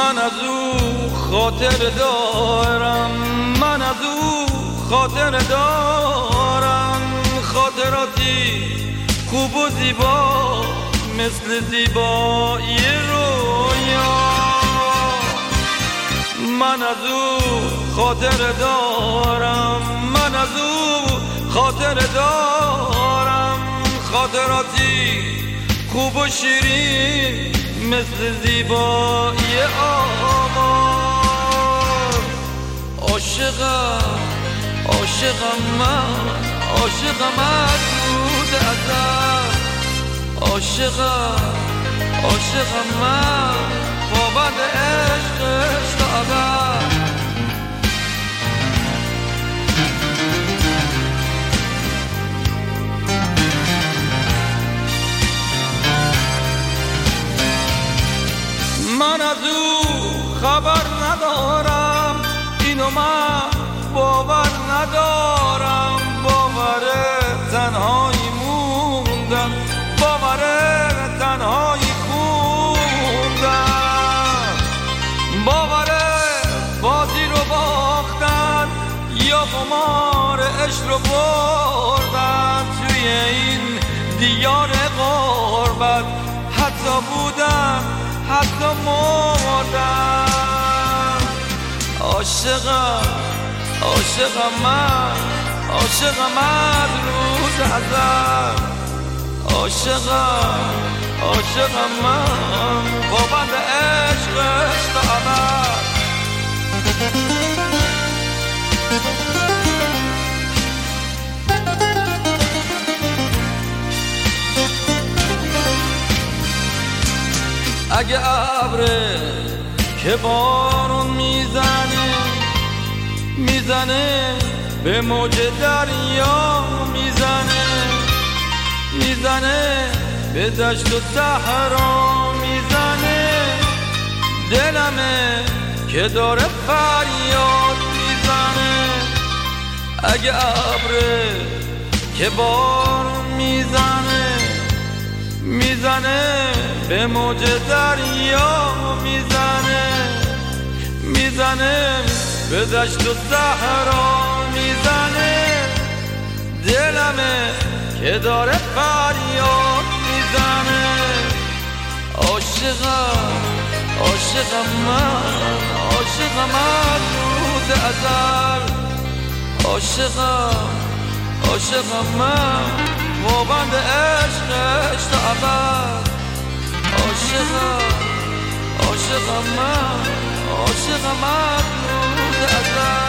من از او خاطر دارم، من از او خاطر دارم، خاطراتی خوب و زیبا مثل زیبایی رویا. من از او خاطر دارم، من از او خاطر دارم، خاطراتی خوب و شیرین مثل زیبایی آواز. عاشقم عاشقم من، عاشقم از روز ازل، عاشقم عاشقم من، پابند عشقش تا ابد. من از او خبر ندارم، اینو من باور ندارم، باور تنهایی موندم، باور تنهایی خوندم، باور بازی رو باختن یا قمار عشق رو بردن توی این دیار غربت. حتی بودم حتی مردم. عاشقم عاشقم من، عاشقم از روز ازل، عاشقم عاشقم من، پابند عشقش تا ابد. اگه ابره که بارون میزنه، میزنه به موج دریا، میزنه میزنه به دشت و صحرا، میزنه دلمه که داره فریاد میزنه. اگه ابره که بارون میزنه، میزنه به موج دریا، میزنه میزنه به دشت و صحرا، میزنه دلمه که داره فریاد میزنه. عاشقم عاشقم من، عاشقم از روز ازل، عاشقم عاشقم من، پابند عشقش تا ابد. عاشقم عاشقم من، عاشقم از روز ازل.